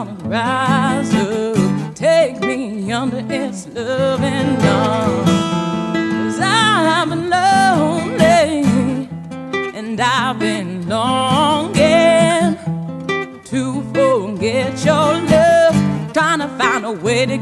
gonna rise up, take me under its loving arms. 'Cause I've been lonely and I've been longing to forget your love, trying to find a way to